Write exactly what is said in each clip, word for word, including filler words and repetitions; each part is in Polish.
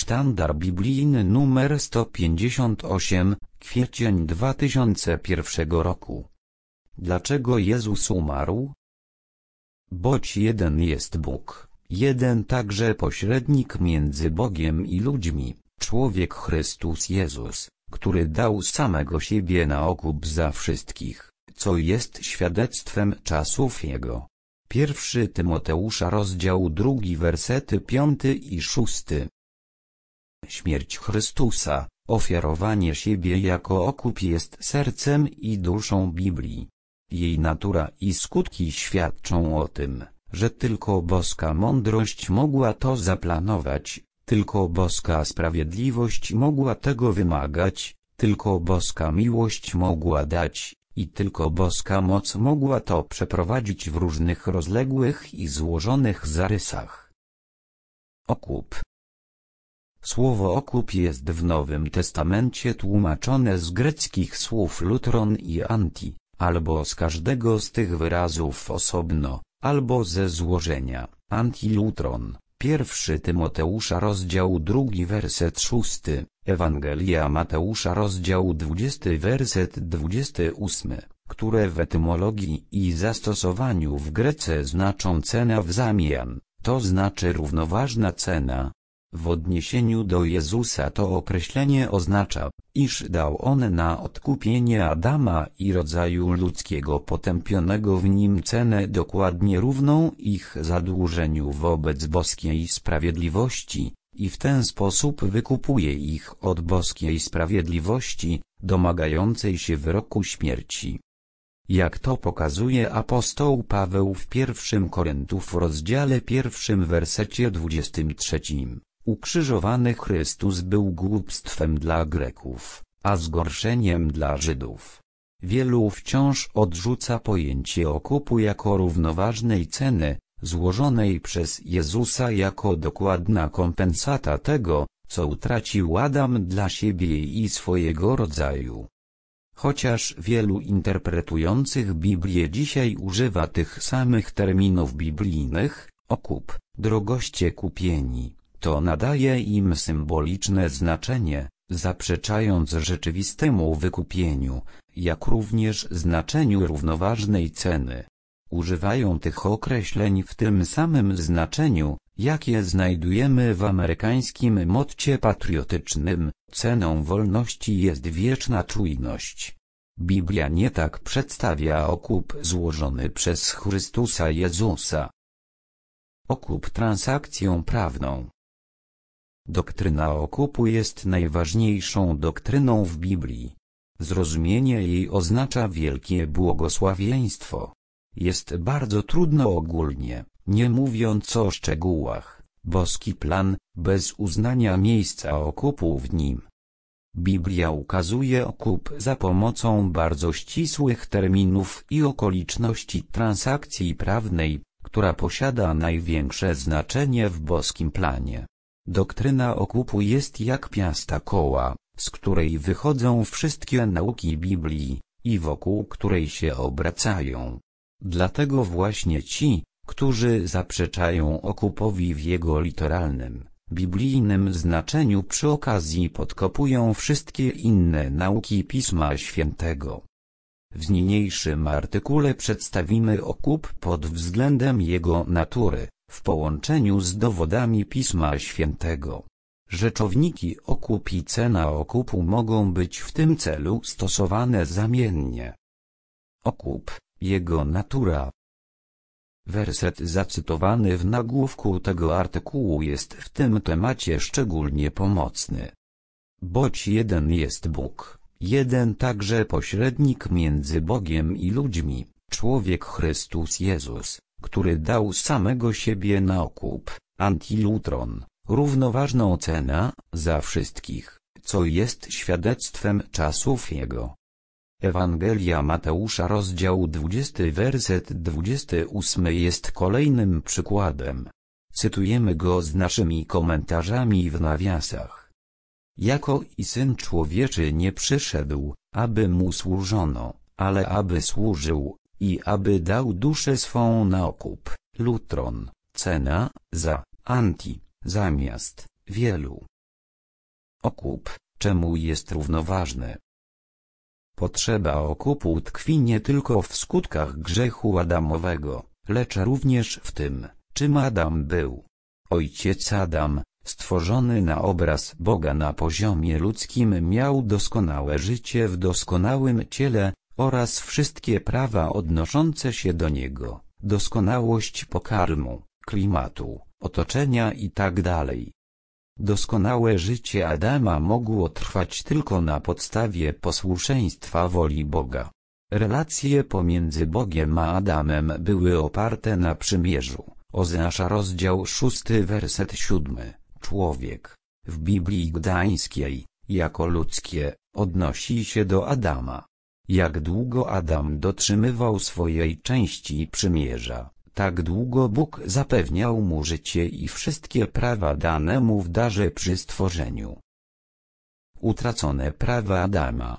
Sztandar biblijny numer sto pięćdziesiąt osiem, kwiecień dwa tysiące pierwszego roku. Dlaczego Jezus umarł? Boć jeden jest Bóg, jeden także pośrednik między Bogiem i ludźmi, człowiek Chrystus Jezus, który dał samego siebie na okup za wszystkich, co jest świadectwem czasów Jego. Pierwszy Tymoteusza rozdział drugi wersety piąty i szósty. Śmierć Chrystusa, ofiarowanie siebie jako okup jest sercem i duszą Biblii. Jej natura i skutki świadczą o tym, że tylko boska mądrość mogła to zaplanować, tylko boska sprawiedliwość mogła tego wymagać, tylko boska miłość mogła dać, i tylko boska moc mogła to przeprowadzić w różnych rozległych i złożonych zarysach. Okup. Słowo okup jest w Nowym Testamencie tłumaczone z greckich słów lutron i anti, albo z każdego z tych wyrazów osobno, albo ze złożenia, antilutron. Pierwszy Tymoteusza rozdział drugi werset szósty, Ewangelia Mateusza rozdział dwudziesty werset dwudziesty ósmy, które w etymologii i zastosowaniu w Grece znaczą cena w zamian, to znaczy równoważna cena. W odniesieniu do Jezusa to określenie oznacza, iż dał On na odkupienie Adama i rodzaju ludzkiego potępionego w nim cenę dokładnie równą ich zadłużeniu wobec boskiej sprawiedliwości, i w ten sposób wykupuje ich od boskiej sprawiedliwości, domagającej się wyroku śmierci. Jak to pokazuje apostoł Paweł w pierwszym Koryntów rozdziale pierwszym wersecie dwudziestym trzecim. Ukrzyżowany Chrystus był głupstwem dla Greków, a zgorszeniem dla Żydów. Wielu wciąż odrzuca pojęcie okupu jako równoważnej ceny, złożonej przez Jezusa jako dokładna kompensata tego, co utracił Adam dla siebie i swojego rodzaju. Chociaż wielu interpretujących Biblię dzisiaj używa tych samych terminów biblijnych, okup, drogoście kupieni, to nadaje im symboliczne znaczenie, zaprzeczając rzeczywistemu wykupieniu, jak również znaczeniu równoważnej ceny. Używają tych określeń w tym samym znaczeniu, jakie znajdujemy w amerykańskim motcie patriotycznym: ceną wolności jest wieczna czujność. Biblia nie tak przedstawia okup złożony przez Chrystusa Jezusa. Okup transakcją prawną. Doktryna okupu jest najważniejszą doktryną w Biblii. Zrozumienie jej oznacza wielkie błogosławieństwo. Jest bardzo trudno ogólnie, nie mówiąc o szczegółach, boski plan, bez uznania miejsca okupu w nim. Biblia ukazuje okup za pomocą bardzo ścisłych terminów i okoliczności transakcji prawnej, która posiada największe znaczenie w boskim planie. Doktryna okupu jest jak piasta koła, z której wychodzą wszystkie nauki Biblii, i wokół której się obracają. Dlatego właśnie ci, którzy zaprzeczają okupowi w jego literalnym, biblijnym znaczeniu, przy okazji podkopują wszystkie inne nauki Pisma Świętego. W niniejszym artykule przedstawimy okup pod względem jego natury, w połączeniu z dowodami Pisma Świętego. Rzeczowniki okup i cena okupu mogą być w tym celu stosowane zamiennie. Okup, jego natura. Werset zacytowany w nagłówku tego artykułu jest w tym temacie szczególnie pomocny. Boć jeden jest Bóg, jeden także pośrednik między Bogiem i ludźmi, człowiek Chrystus Jezus, który dał samego siebie na okup, antilutron, równoważną cenę, za wszystkich, co jest świadectwem czasów Jego. Ewangelia Mateusza rozdział dwudziesty werset dwudziesty ósmy jest kolejnym przykładem. Cytujemy go z naszymi komentarzami w nawiasach. Jako i Syn Człowieczy nie przyszedł, aby mu służono, ale aby służył, i aby dał duszę swą na okup, lutron, cena, za, anti, zamiast, wielu. Okup, czemu jest równoważny? Potrzeba okupu tkwi nie tylko w skutkach grzechu Adamowego, lecz również w tym, czym Adam był. Ojciec Adam, stworzony na obraz Boga na poziomie ludzkim, miał doskonałe życie w doskonałym ciele, oraz wszystkie prawa odnoszące się do niego, doskonałość pokarmu, klimatu, otoczenia itd. Doskonałe życie Adama mogło trwać tylko na podstawie posłuszeństwa woli Boga. Relacje pomiędzy Bogiem a Adamem były oparte na przymierzu. Ozeasza rozdział szósty werset siódmy. Człowiek, w Biblii Gdańskiej, jako ludzkie, odnosi się do Adama. Jak długo Adam dotrzymywał swojej części przymierza, tak długo Bóg zapewniał mu życie i wszystkie prawa dane mu w darze przy stworzeniu. Utracone prawa Adama.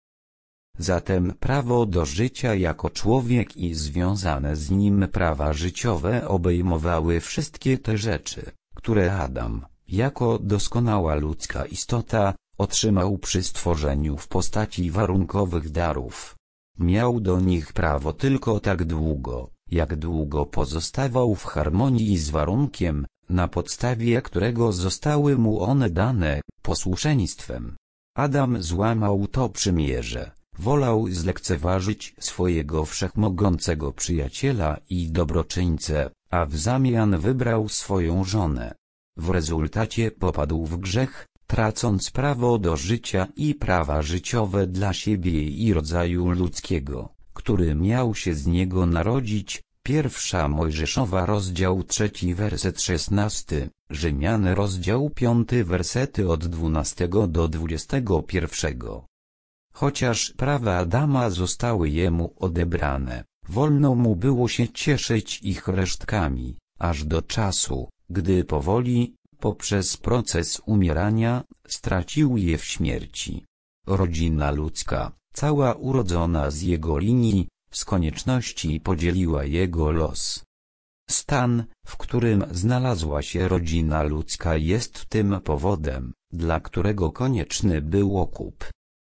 Zatem prawo do życia jako człowiek i związane z nim prawa życiowe obejmowały wszystkie te rzeczy, które Adam, jako doskonała ludzka istota, otrzymał przy stworzeniu w postaci warunkowych darów. Miał do nich prawo tylko tak długo, jak długo pozostawał w harmonii z warunkiem, na podstawie którego zostały mu one dane, posłuszeństwem. Adam złamał to przymierze, wolał zlekceważyć swojego wszechmogącego przyjaciela i dobroczyńcę, a w zamian wybrał swoją żonę. W rezultacie popadł w grzech, tracąc prawo do życia i prawa życiowe dla siebie i rodzaju ludzkiego, który miał się z niego narodzić. Pierwsza Mojżeszowa rozdział trzeci werset szesnasty, Rzymian rozdział piąty wersety od dwunastego do dwudziestego pierwszego. Chociaż prawa Adama zostały jemu odebrane, wolno mu było się cieszyć ich resztkami, aż do czasu, gdy powoli, poprzez proces umierania, stracił je w śmierci. Rodzina ludzka, cała urodzona z jego linii, z konieczności podzieliła jego los. Stan, w którym znalazła się rodzina ludzka, jest tym powodem, dla którego konieczny był okup.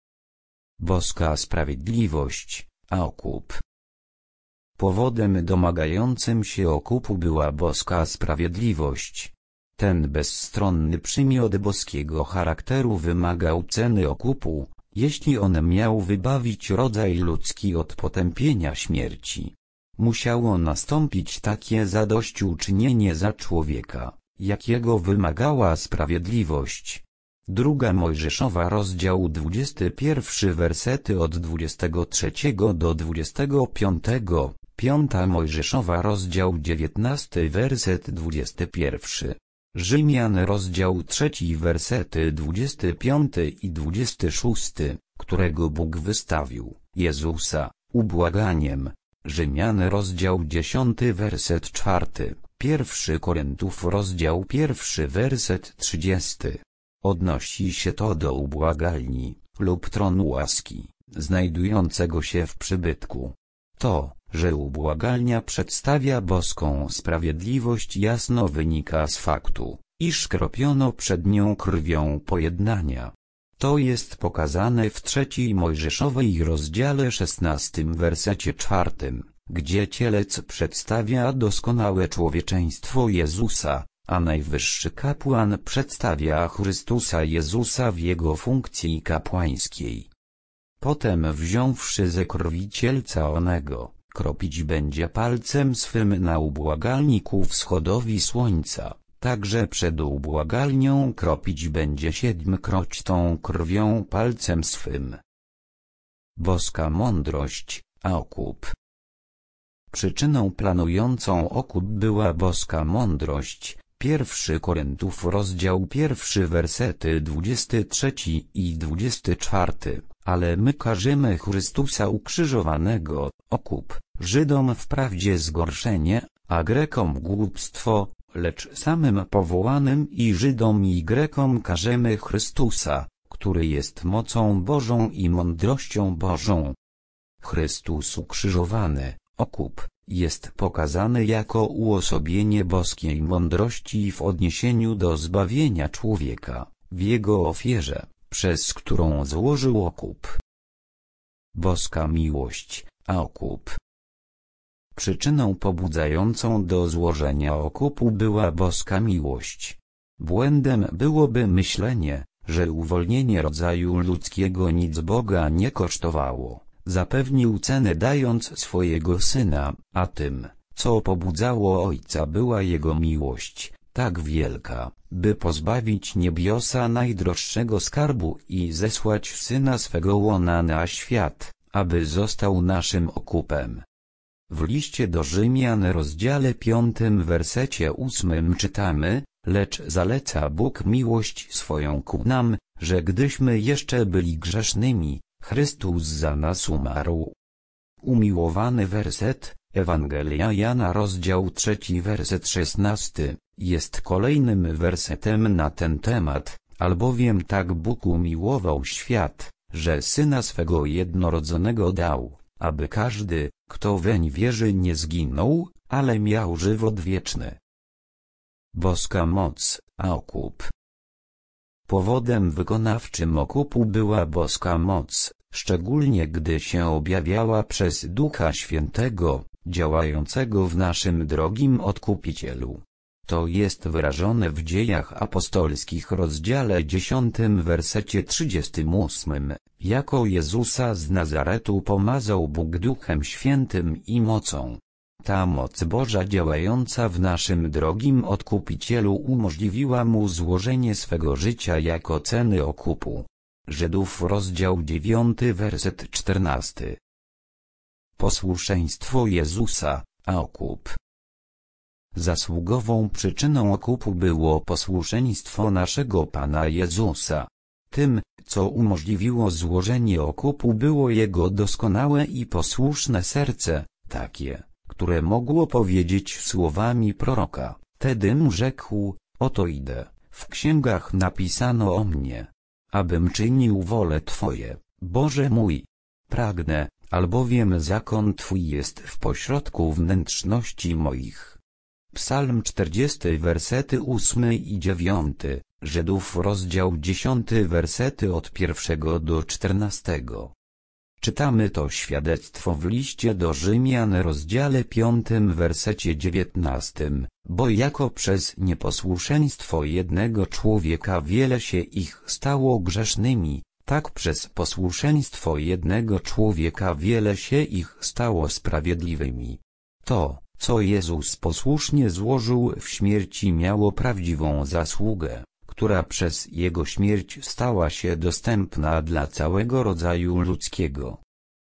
Boska sprawiedliwość, a okup. Powodem domagającym się okupu była boska sprawiedliwość. Ten bezstronny przymiot boskiego charakteru wymagał ceny okupu, jeśli on miał wybawić rodzaj ludzki od potępienia śmierci. Musiało nastąpić takie zadośćuczynienie za człowieka, jakiego wymagała sprawiedliwość. Druga Mojżeszowa rozdział dwudziesty pierwszy wersety od dwudziestego trzeciego do dwudziestego piątego, Piąta Mojżeszowa rozdział dziewiętnasty werset dwudziesty pierwszy. Rzymian rozdział trzeci wersety dwudziesty piąty i dwudziesty szósty, którego Bóg wystawił Jezusa ubłaganiem. Rzymian rozdział dziesiąty werset czwarty, pierwszy Koryntiów rozdział pierwszy werset trzydziesty. Odnosi się to do ubłagalni, lub tronu łaski, znajdującego się w przybytku. To, że ubłagalnia przedstawia boską sprawiedliwość, jasno wynika z faktu, iż kropiono przed nią krwią pojednania. To jest pokazane w trzeciej Mojżeszowej rozdziale szesnastym wersecie czwartym, gdzie cielec przedstawia doskonałe człowieczeństwo Jezusa, a najwyższy kapłan przedstawia Chrystusa Jezusa w jego funkcji kapłańskiej. Potem, wziąwszy ze krwi cielca onego, kropić będzie palcem swym na ubłagalni ku wschodowi słońca, także przed ubłagalnią kropić będzie siedmkroć tą krwią palcem swym. Boska mądrość, a okup. Przyczyną planującą okup była boska mądrość. Pierwszy Koryntiów rozdział pierwszy wersety dwudziesty trzeci i dwudziesty czwarty. Ale my karzymy Chrystusa ukrzyżowanego, okup, Żydom wprawdzie zgorszenie, a Grekom głupstwo, lecz samym powołanym i Żydom i Grekom karzemy Chrystusa, który jest mocą Bożą i mądrością Bożą. Chrystus ukrzyżowany, okup, jest pokazany jako uosobienie boskiej mądrości w odniesieniu do zbawienia człowieka, w Jego ofierze, przez którą złożył okup. Boska miłość, a okup. Przyczyną pobudzającą do złożenia okupu była boska miłość. Błędem byłoby myślenie, że uwolnienie rodzaju ludzkiego nic Boga nie kosztowało. Zapewnił cenę dając swojego Syna, a tym, co pobudzało Ojca, była Jego miłość, tak wielka, by pozbawić niebiosa najdroższego skarbu i zesłać Syna swego łona na świat, aby został naszym okupem. W liście do Rzymian rozdziale piątym wersecie ósmym czytamy: lecz zaleca Bóg miłość swoją ku nam, że gdyśmy jeszcze byli grzesznymi, Chrystus za nas umarł. Umiłowany werset, Ewangelia Jana rozdział trzeci werset szesnasty, jest kolejnym wersetem na ten temat, albowiem tak Bóg umiłował świat, że Syna swego jednorodzonego dał, aby każdy, kto weń wierzy, nie zginął, ale miał żywot wieczny. Boska moc, a okup. Powodem wykonawczym okupu była boska moc, szczególnie gdy się objawiała przez Ducha Świętego, działającego w naszym drogim Odkupicielu. To jest wyrażone w Dziejach Apostolskich rozdziale dziesiątym wersecie trzydziestym ósmym, jako Jezusa z Nazaretu pomazał Bóg Duchem Świętym i mocą. Ta moc Boża działająca w naszym drogim Odkupicielu umożliwiła mu złożenie swego życia jako ceny okupu. Żydów rozdział dziewiąty werset czternasty. Posłuszeństwo Jezusa, a okup. Zasługową przyczyną okupu było posłuszeństwo naszego Pana Jezusa. Tym, co umożliwiło złożenie okupu, było Jego doskonałe i posłuszne serce, takie, które mogło powiedzieć słowami proroka: Tedym rzekł, oto idę, w księgach napisano o mnie, abym czynił wolę Twoje, Boże mój. Pragnę, albowiem zakon Twój jest w pośrodku wnętrzności moich. Psalm czterdziesty wersety ósmy i dziewiąty, Żydów rozdział dziesiąty wersety od pierwszego do czternastego. Czytamy to świadectwo w liście do Rzymian rozdziale piątym wersecie dziewiętnastym, bo jako przez nieposłuszeństwo jednego człowieka wiele się ich stało grzesznymi, tak przez posłuszeństwo jednego człowieka wiele się ich stało sprawiedliwymi. To, co Jezus posłusznie złożył w śmierci, miało prawdziwą zasługę, która przez Jego śmierć stała się dostępna dla całego rodzaju ludzkiego.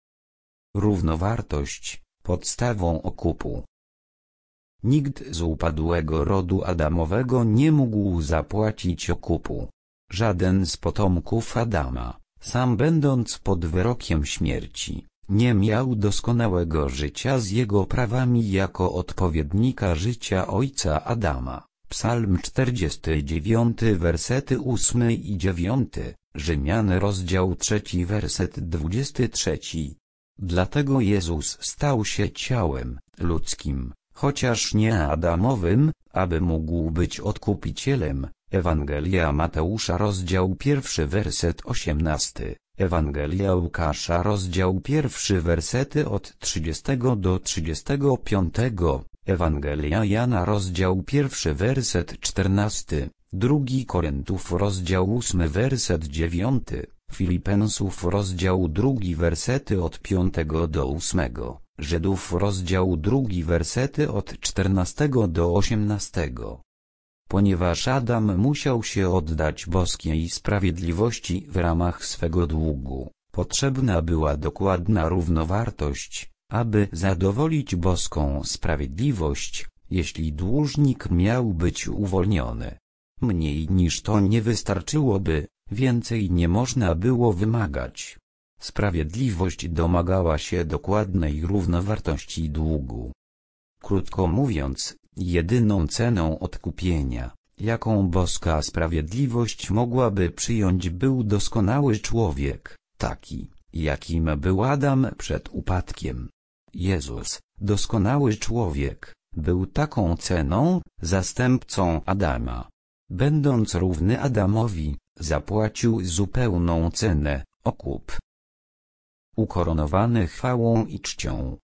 Równowartość, podstawą okupu. Nikt z upadłego rodu Adamowego nie mógł zapłacić okupu. Żaden z potomków Adama, sam będąc pod wyrokiem śmierci, nie miał doskonałego życia z jego prawami jako odpowiednika życia ojca Adama. Psalm czterdziesty dziewiąty wersety ósmy i dziewiąty, Rzymian rozdział trzeci werset dwudziesty trzeci. Dlatego Jezus stał się ciałem ludzkim, chociaż nie adamowym, aby mógł być odkupicielem. Ewangelia Mateusza rozdział pierwszy werset osiemnasty, Ewangelia Łukasza rozdział pierwszy wersety od trzydziestego do trzydziestego piątego, Ewangelia Jana rozdział pierwszy werset czternasty, drugi Koryntów rozdział ósmy werset dziewiąty, Filipensów rozdział drugi wersety od piątego do ósmego, Żydów rozdział drugi wersety od czternastego do osiemnastego. Ponieważ Adam musiał się oddać boskiej sprawiedliwości w ramach swego długu, potrzebna była dokładna równowartość, aby zadowolić boską sprawiedliwość, jeśli dłużnik miał być uwolniony. Mniej niż to nie wystarczyłoby, więcej nie można było wymagać. Sprawiedliwość domagała się dokładnej równowartości długu. Krótko mówiąc, jedyną ceną odkupienia, jaką boska sprawiedliwość mogłaby przyjąć, był doskonały człowiek, taki, jakim był Adam przed upadkiem. Jezus, doskonały człowiek, był taką ceną, zastępcą Adama. Będąc równy Adamowi, zapłacił zupełną cenę, okup. Ukoronowany chwałą i czcią.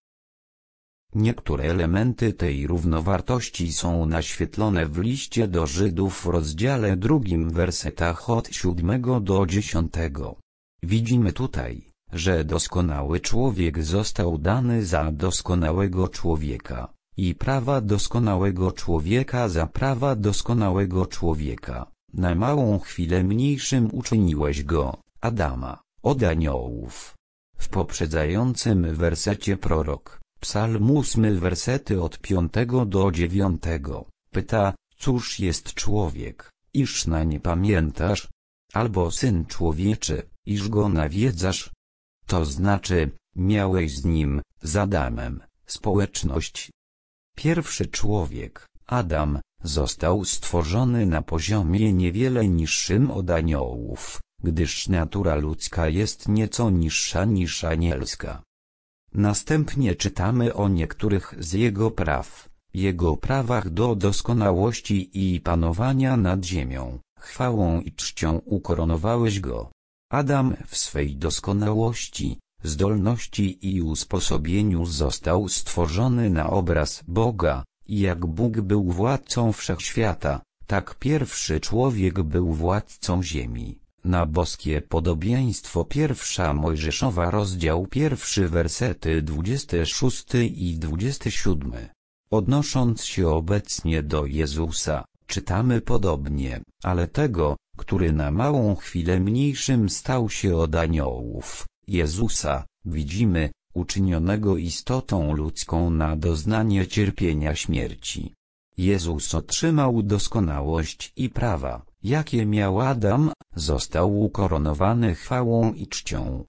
Niektóre elementy tej równowartości są naświetlone w liście do Żydów w rozdziale drugim wersetach od siódmego do dziesiątego. Widzimy tutaj, że doskonały człowiek został dany za doskonałego człowieka, i prawa doskonałego człowieka za prawa doskonałego człowieka. Na małą chwilę mniejszym uczyniłeś go, Adama, od aniołów. W poprzedzającym wersecie prorok, Psalm ósmy wersety od piątego do dziewiątego, pyta, cóż jest człowiek, iż na nie pamiętasz? Albo syn człowieczy, iż go nawiedzasz? To znaczy, miałeś z nim, z Adamem, społeczność. Pierwszy człowiek, Adam, został stworzony na poziomie niewiele niższym od aniołów, gdyż natura ludzka jest nieco niższa niż anielska. Następnie czytamy o niektórych z jego praw, jego prawach do doskonałości i panowania nad ziemią. Chwałą i czcią ukoronowałeś go. Adam w swej doskonałości, zdolności i usposobieniu został stworzony na obraz Boga, i jak Bóg był władcą wszechświata, tak pierwszy człowiek był władcą ziemi. Na boskie podobieństwo pierwsza Mojżeszowa rozdział pierwszy wersety dwudziesty szósty i dwudziesty siódmy. Odnosząc się obecnie do Jezusa, czytamy podobnie, ale tego, który na małą chwilę mniejszym stał się od aniołów, Jezusa, widzimy, uczynionego istotą ludzką na doznanie cierpienia śmierci. Jezus otrzymał doskonałość i prawa, jakie miał Adam, został ukoronowany chwałą i czcią.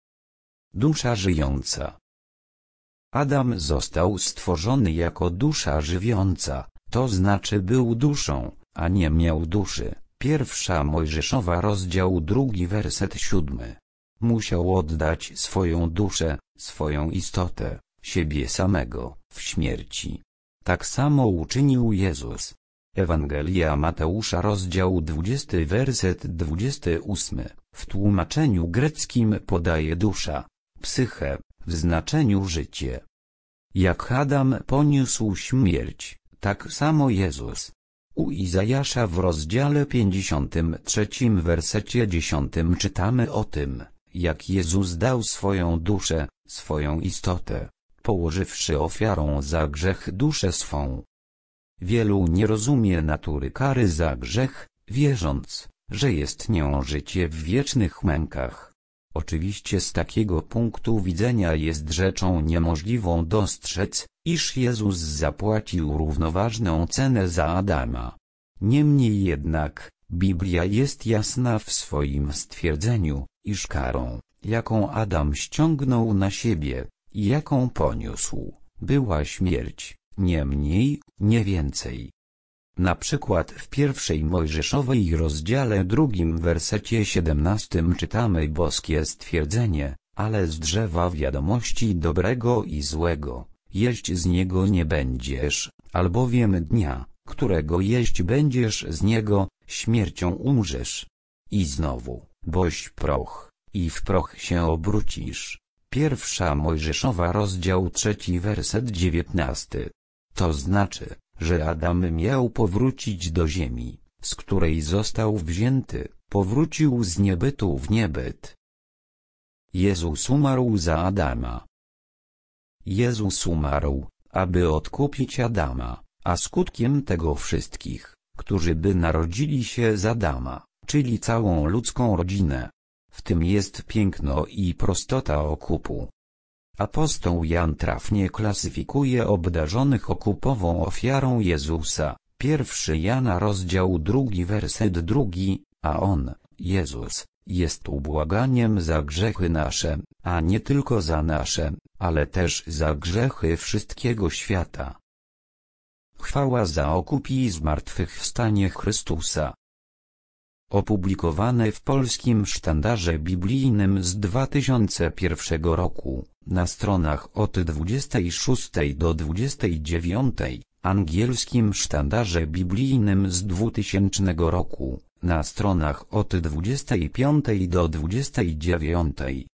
Dusza żyjąca. Adam został stworzony jako dusza żywiąca, to znaczy był duszą, a nie miał duszy. Pierwsza Mojżeszowa rozdział drugi werset siódmy. Musiał oddać swoją duszę, swoją istotę, siebie samego, w śmierci. Tak samo uczynił Jezus. Ewangelia Mateusza rozdział dwudziesty werset dwudziesty ósmy, w tłumaczeniu greckim podaje dusza, psyche, w znaczeniu życie. Jak Adam poniósł śmierć, tak samo Jezus. U Izajasza w rozdziale pięćdziesiątym trzecim wersecie dziesiątym czytamy o tym, jak Jezus dał swoją duszę, swoją istotę, położywszy ofiarą za grzech duszę swą. Wielu nie rozumie natury kary za grzech, wierząc, że jest nią życie w wiecznych mękach. Oczywiście z takiego punktu widzenia jest rzeczą niemożliwą dostrzec, iż Jezus zapłacił równoważną cenę za Adama. Niemniej jednak, Biblia jest jasna w swoim stwierdzeniu, iż karą, jaką Adam ściągnął na siebie, i jaką poniósł, była śmierć, nie mniej, nie więcej. Na przykład w pierwszej Mojżeszowej rozdziale drugim wersecie siedemnastym czytamy boskie stwierdzenie, ale z drzewa wiadomości dobrego i złego, jeść z niego nie będziesz, albowiem dnia, którego jeść będziesz z niego, śmiercią umrzesz. I znowu, boś proch, i w proch się obrócisz. Pierwsza Mojżeszowa rozdział trzeci werset dziewiętnasty. To znaczy, że Adam miał powrócić do ziemi, z której został wzięty, powrócił z niebytu w niebyt. Jezus umarł za Adama. Jezus umarł, aby odkupić Adama, a skutkiem tego wszystkich, którzy by narodzili się z Adama, czyli całą ludzką rodzinę. W tym jest piękno i prostota okupu. Apostoł Jan trafnie klasyfikuje obdarzonych okupową ofiarą Jezusa, pierwszy Jana rozdział drugi werset drugi, a On, Jezus, jest ubłaganiem za grzechy nasze, a nie tylko za nasze, ale też za grzechy wszystkiego świata. Chwała za okup i zmartwychwstanie Chrystusa. Opublikowane w Polskim Sztandarze Biblijnym z dwa tysiące pierwszego roku, na stronach od dwudziestej szóstej do dwudziestej dziewiątej, Angielskim Sztandarze Biblijnym z dwutysięcznego roku, na stronach od dwudziestej piątej do dwudziestej dziewiątej.